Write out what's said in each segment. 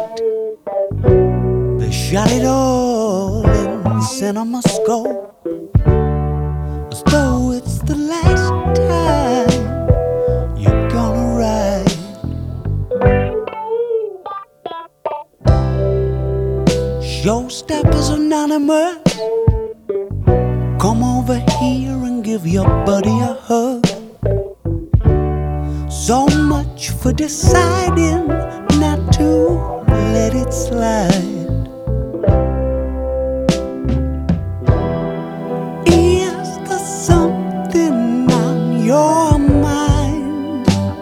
They shot it all in CinemaScope, as though it's the last time you're gonna ride. Showstoppers Anonymous, come over here and give your buddy a hug. So much for deciding not to let it slide. Is there something on your mind?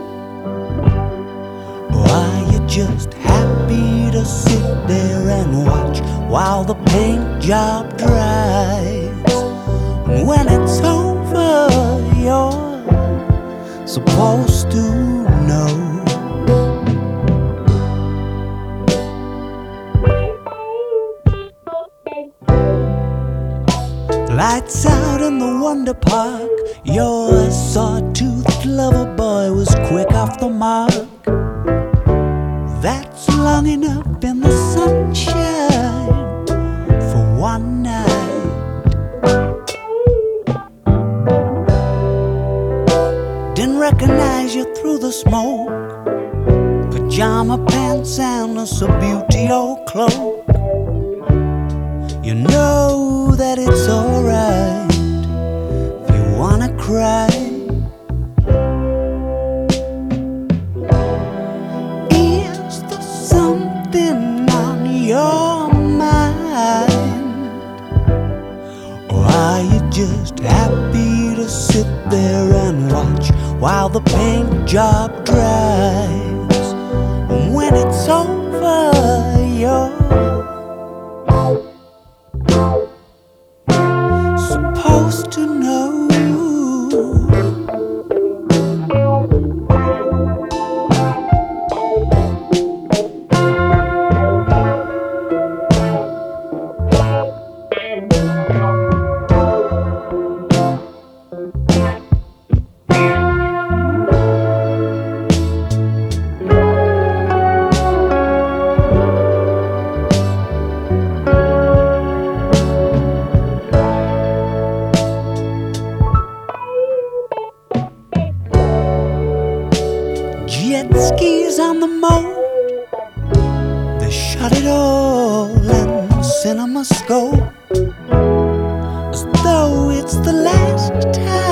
Or are you just happy to sit there and watch while the paint job dries? And when it's over, you're supposed to know. Lights out in the Wonder Park, your sawtooth lover boy was quick off the mark. That's long enough in the sunshine for one night. Didn't recognize you through the smoke, pajama pants and a Subbuteo cloak. You know that it's alright if you wanna cry. Is there something on your mind? Or are you just happy to sit there and watch while the paint job dries? And when it's over, you're supposed to know. Jet skis on the moat, they shot it all in CinemaScope, as though it's the last time